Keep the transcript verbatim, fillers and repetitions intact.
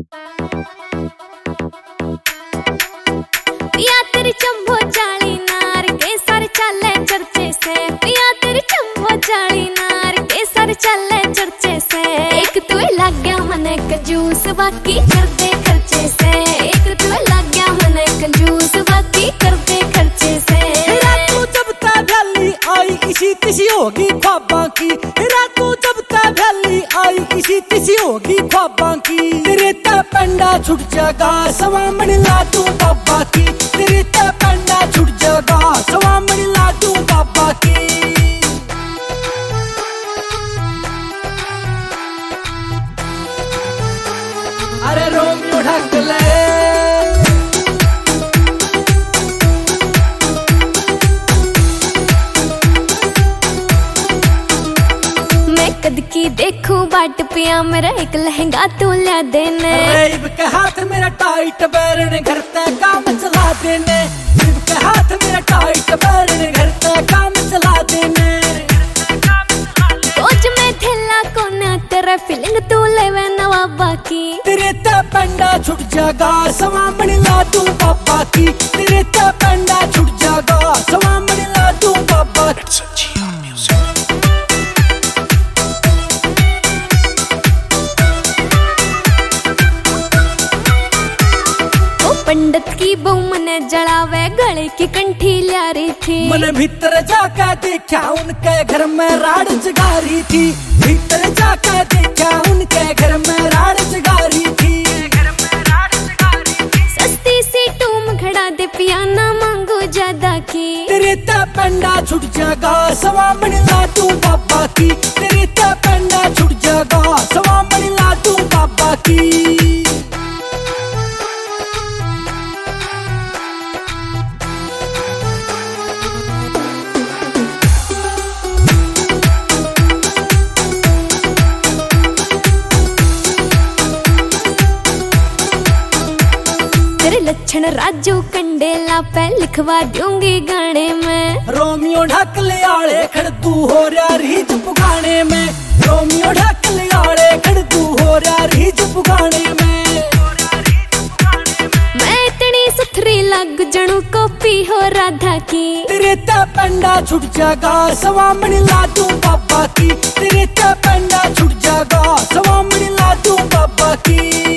पिया तेरी चंबो जाली नार के सर चले चर्चे से, पिया तेरी चंबो जाली नार के सर चले चर्चे से। एक तू लग गया मने कंजूस बाकी कर दे खर्चे से, एक तू लग गया मने कंजूस बाकी कर दे खर्चे से। रातू जब ता भैली आई इसी तिसी होगी ख्वाबां की, रातू जब ता भैली आई इसी तिसी होगी ख्वाबां की। तेरे ता पंडा छुट जागा सवामण लाडू बाबा की, तेरे ता पंडा छुट जागा सवामण लाडू बाबा की। अरे रोमियो ढक ले कद की देखूं बाट पिया मेरा एक लहंगा तू ला देने। रेब के हाथ मेरा टाइट बैरन घर ते काम चला देने, रेब के हाथ मेरा टाइट बैरन घर ते काम चला देने। कोच में थैला कोना तेरा फीलिंग तू लेवे नवाबा की, तेरे ते पंडा छुट जागा सवामण लाडू बाबा की, तेरे ते पंडा छुट जागा सवामण लाडू बाबा की। पंडित की बहू मने जड़ावे गले की कंठी ला रही थी, मन भीतर जाकर देखा उनके घर में राड़ जगा रही थी, भीतर जाकर देखा उनके घर में राड़ जगा रही थी। सस्ती सी टूम खड़ा दे पिया ना मांगो ज्यादा की, तेरे ता पंडा छुट जागा सवामण लाडू बाबा की, तेरे ता पंडा छुट जागा सवामण लाडू बाबा की। लक्षण राजू कंडेला पे लिखवा दूंगी गाने में। रोमियो ढक ले आले खड़दू हो रहा रीत पुगाने में, रोमियो ढक ले आले खड़दू हो रहा रीत पुगाने में। मैं इतनी सुथरी लग जणू कॉपी हो राधा की, तेरे ता पंडा छुट जागा सवामण लाडू बाबा की, तेरे ता पंडा छुट जागा सवामण लाडू बाबा की।